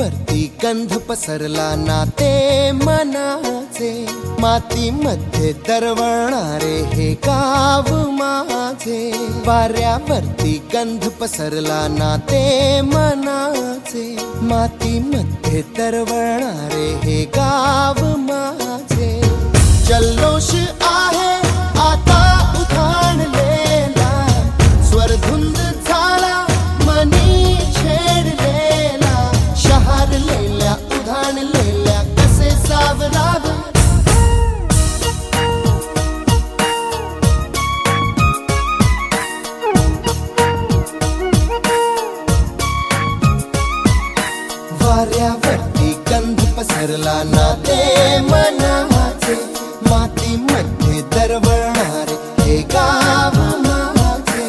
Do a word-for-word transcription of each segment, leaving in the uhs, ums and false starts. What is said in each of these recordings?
वाऱ्यावरती गंध पसरला नाते मनाचे, मातीमध्ये दरवळणारे हे गाव माझे. वाऱ्यावरती गंध पसरला नाते मनाचे, मातीमध्ये दरवळणारे हे गाव माझे. जल्लोष आहे आता उधाणलेला, स्वरधुंद झाला मनी छेडलेला. शहारलेल्या उधाणलेल्या कसे सावरावे, वाऱ्यावरती गंध पसरला नाते मनाचे, मातीमध्ये दरवळणारे हे गाव माझे.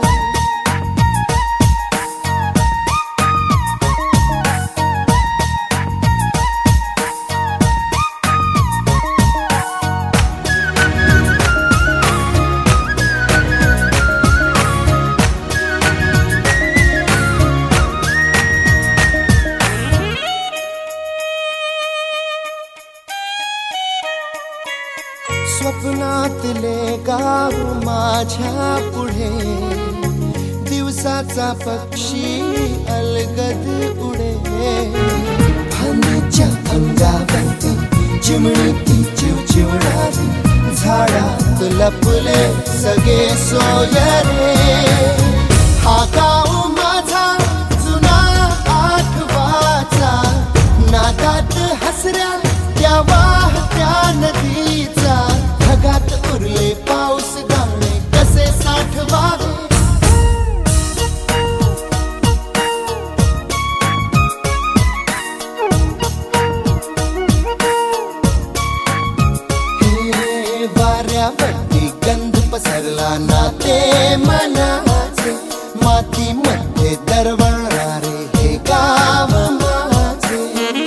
स्वप्नातले गाव माझ्या पुढे, दिवसाचा पक्षी अलगद उडे. फांदीच्या अंगावरती चिमणीची चिवचिवणारी, झाडात लपले सगळे सोयरे. हा गाव माझा जुना आठवाचा, नादात हसऱ्या त्या वाहत्या नदीचा. ढगात उरले पाऊस गाणे कसे साठवावे, हे वाऱ्यावरती गंध पसरला नाते मनाचे, मातीमध्ये दरवळणारे हे गाव माझे.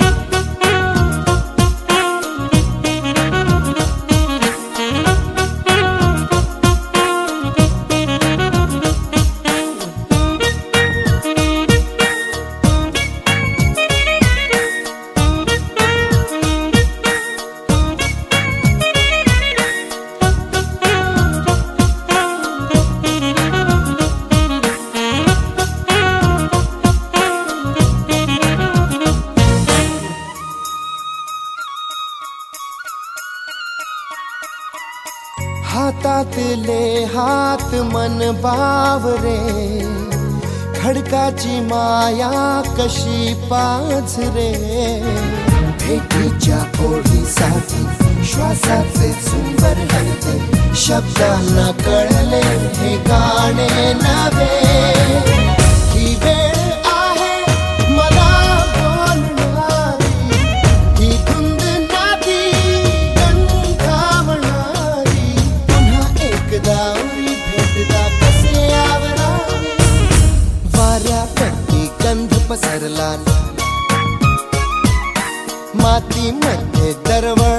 हातातले हात मन बावरे, खडकाची माया कशी पाझरे. भेटीच्या ओढीसाठी श्वासाचे झुंबर हलते, शब्दांना कळले हे गाणे नवे. ही वेळ आहे मला बोलणारी, ही धुंद नाती गंधावणारी. पुन्हा एकदा उरी भेटदा कसे आवरावे, वाऱ्यावरती गंध पसरला मातीमध्ये दरवळ